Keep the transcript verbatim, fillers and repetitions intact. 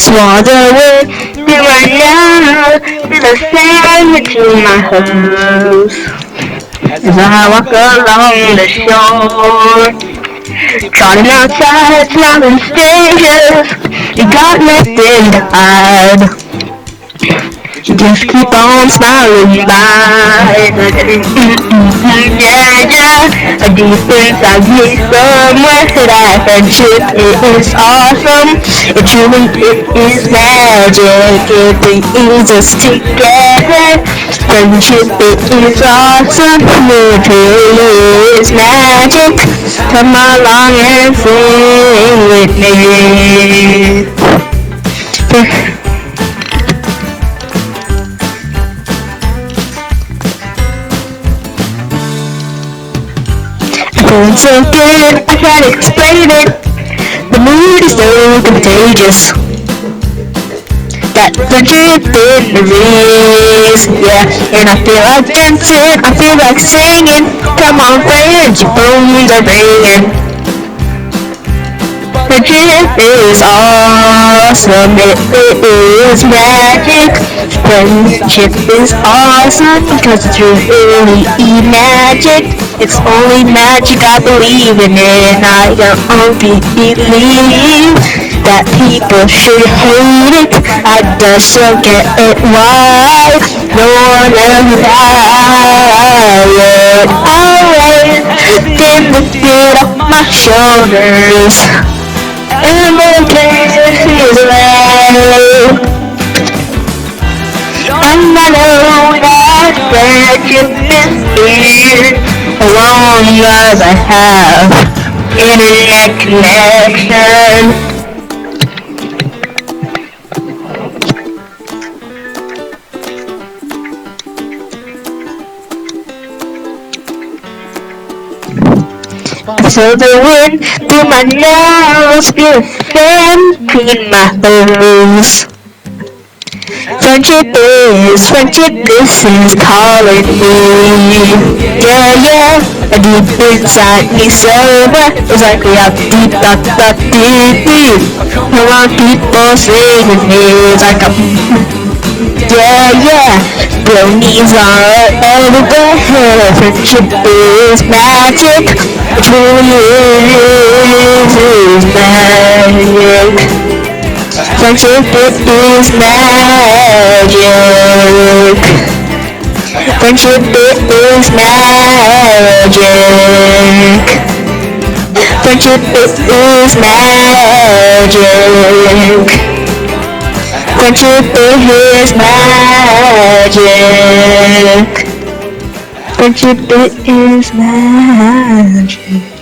Swore the wind through my nose, through the sand into my hose. As I walk along the shore, trotting outside smiling strangers, you got nothing to hide. Just keep on smiling by. Yeah, yeah. Deep inside me somewhere that friendship is awesome. It truly is magic. It brings us together. Friendship is awesome. It truly is magic. Come along and sing with me. Feeling so good, I can't explain it. The mood is so contagious. That friendship in the race, yeah. And I feel like dancing, I feel like singing. Come on, friends, your phones are ringing. Friendship is awesome, it is magic. Friendship is awesome because it's really magic. It's only magic, I believe in it. And I don't only believe that people should hate it. I just don't get it why no one else has it. Always been lifted off my shoulders, and my place is low. And I know that friendship is here, as long as I have internet connection. So the wind through my nose, feel the fan between my toes. Friendship is, friendship this is calling me. Yeah, yeah, and deep inside me somewhere, it's like we are deep, deep, deep, deep. Come on, people singing me, it's like a yeah, yeah. Bronies are everywhere. Friendship is magic. It truly is, is magic. Friendship is magic. Friendship is magic. Friendship is magic. Friendship is magic. Friendship is magic.